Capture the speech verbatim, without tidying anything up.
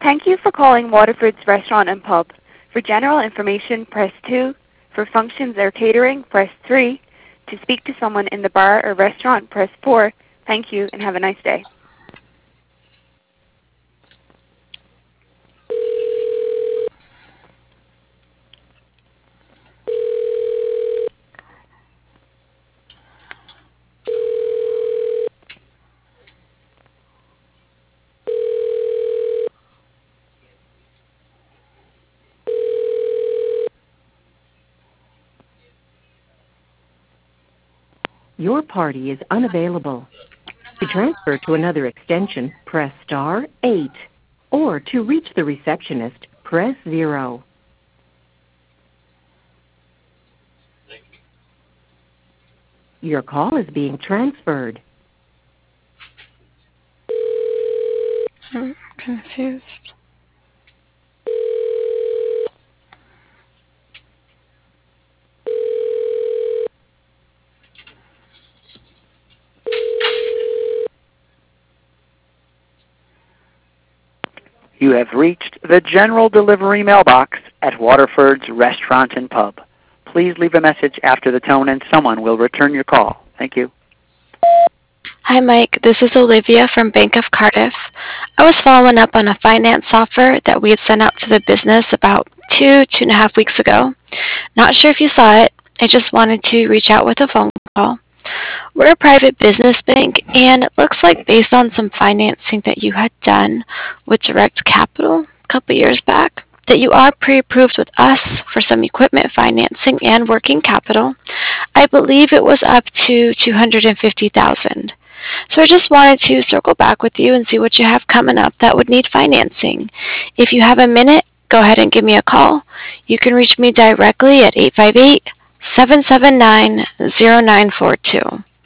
Thank you for calling Waterford's Restaurant and Pub. For general information, press two. For functions or catering, press three. To speak to someone in the bar or restaurant, press four. Thank you and have a nice day. Your party is unavailable. To transfer to another extension, press star eight. Or to reach the receptionist, press zero. Your call is being transferred. I'm confused. You have reached the general delivery mailbox at Waterford's Restaurant and Pub. Please leave a message after the tone and someone will return your call. Thank you. Hi, Mike. This is Olivia from Bank of Cardiff. I was following up on a finance offer that we had sent out to the business about two, two and a half weeks ago. Not sure if you saw it. I just wanted to reach out with a phone call. We're a private business bank, and it looks like based on some financing that you had done with Direct Capital a couple years back, that you are pre-approved with us for some equipment financing and working capital. I believe it was up to two hundred fifty thousand dollars. So I just wanted to circle back with you and see what you have coming up that would need financing. If you have a minute, go ahead and give me a call. You can reach me directly at eight five eight, seven seven nine, zero nine four two.